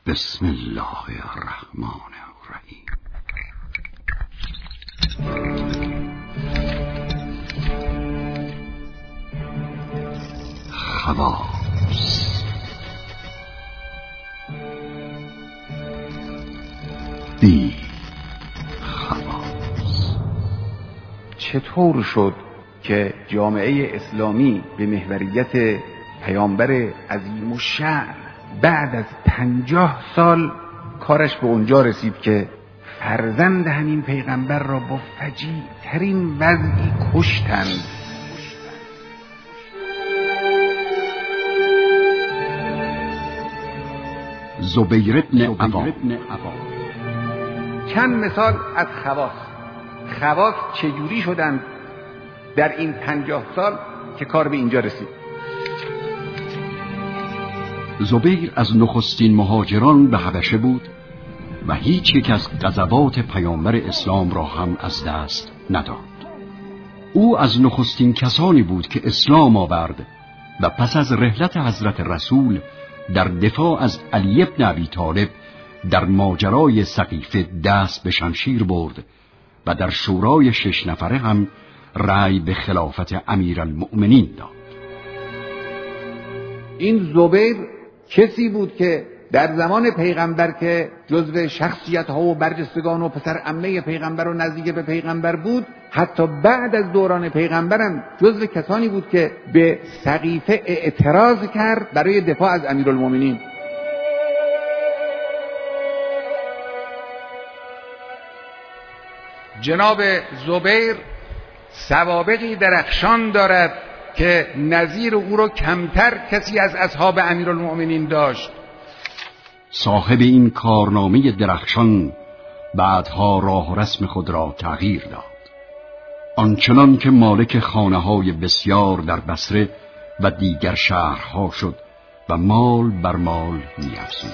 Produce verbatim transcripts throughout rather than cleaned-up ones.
بسم الله الرحمن الرحیم. خواص. دی خواص. چطور شد که جامعه اسلامی به محوریت پیامبر عظیم الشأن بعد از پنجاه سال کارش به اونجا رسید که فرزند همین پیغمبر را با فجیع ترین وضعی کشتند؟ زبیر بن عوام. چند مثال از خواص. خواص چجوری شدند در این پنجاه سال که کار به اینجا رسید؟ زبیر از نخستین مهاجران به حبشه بود و هیچ یک از غزوات پیامبر اسلام را هم از دست نداد. او از نخستین کسانی بود که اسلام آورد و پس از رحلت حضرت رسول در دفاع از علی بن ابی طالب در ماجرای سقیفه دست به شمشیر برد و در شورای شش نفره هم رأی به خلافت امیرالمؤمنین داد. این زبیر کسی بود که در زمان پیغمبر که جزو شخصیت ها و برجستگان و پسر عمه پیغمبر و نزدیک به پیغمبر بود، حتی بعد از دوران پیغمبرم جزو کسانی بود که به سقیفه اعتراض کرد برای دفاع از امیرالمؤمنین. جناب زبیر سوابقی درخشان دارد که نظیر او را کمتر کسی از اصحاب امیرالمؤمنین داشت. صاحب این کارنامه درخشان بعدها راه و رسم خود را تغییر داد، آنچنان که مالک خانه‌های بسیار در بصره و دیگر شهرها شد و مال بر مال می‌افزود.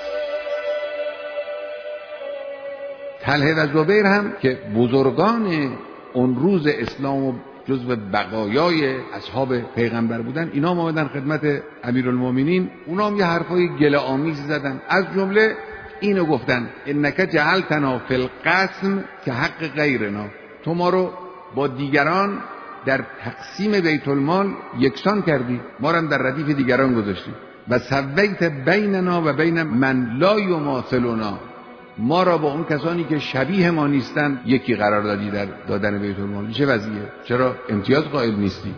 طلحه و زبیر هم که بزرگان اون روز اسلام و جزو بقایای اصحاب پیغمبر بودن، اینا آمدن خدمت امیرالمؤمنین، اونا هم یه حرفای گله آمیز زدن. از جمله اینو گفتن: انک جعلتنا فی القسم که حق غیرنا، تو ما رو با دیگران در تقسیم بیت المال یکسان کردی، ما رو هم در ردیف دیگران گذاشتی. و سویت بیننا و بین من لا یماثلنا، ما را با اون کسانی که شبیه ما نیستن یکی قرار دادی در دادن بیت المال. چه وضعیه؟ چرا امتیاز قائل نیستی؟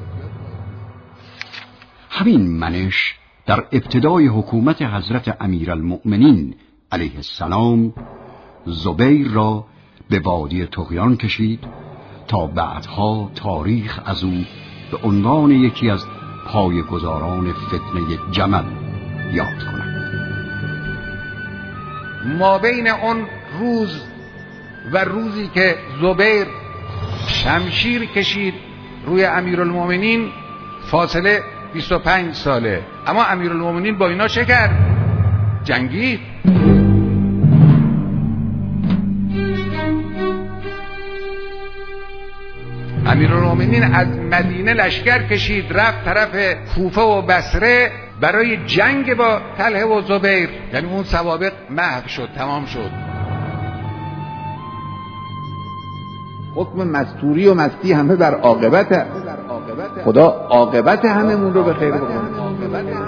همین منش در ابتدای حکومت حضرت امیرالمؤمنین علیه السلام زبیر را به وادی طغیان کشید تا بعدها تاریخ از او به عنوان یکی از پایه‌گذاران فتنه جمل یاد کند. ما بین اون روز و روزی که زبیر شمشیر کشید روی امیرالمؤمنین فاصله بیست و پنج ساله، اما امیرالمؤمنین با اینا چه کرد؟ جنگید. امیرالمؤمنین از مدینه لشکر کشید رفت طرف کوفه و بصره برای جنگ با طلحه و زبیر، یعنی اون سوابق محو شد، تمام شد. حکم مستوری و مستی همه بر عاقبت. خدا عاقبت هممون رو به خیر بکنه.